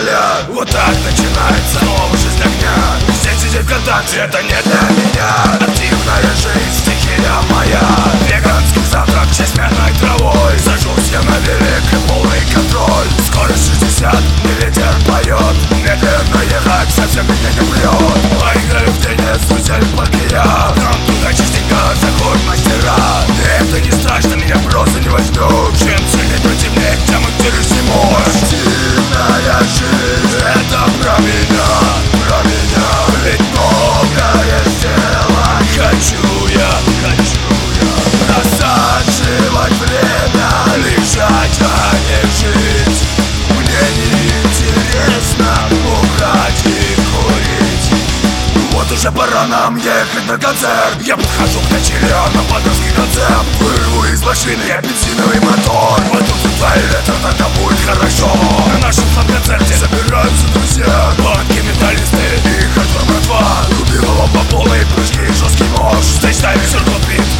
болят. Вот так начинается снова жизнь огня. Здесь сидеть ВКонтакте, это не для меня. Активная жизнь, стихия моя. Веганский завтрак, честь мяной травой. Сажусь я на велик и полный контроль. Скорость 60, и ветер поет. Медленно ехать совсем меня не прет. Поиграю в теннис, взяли под я. Там туда частенько заходят мастера. И это не страшно, меня просто не возьмут. Чем сильнее противник, тем интереснее. Активная жизнь, это про меня, про меня. Ведь многое сделать хочу я просаживать время, лежать, а не жить. Мне неинтересно бухать и курить. Вот уже пора нам ехать на концерт. Я подхожу к ночелям на подольский концерт. Вырву из машины я бензиновый мотор. Войдут в ветер, тогда будет хорошо. На нашем концерте собираются друзья. Банки, металлисты и хардкор братва. Убивала по полной прыжки и жесткий нож. Стейдж-тайм, circle beat.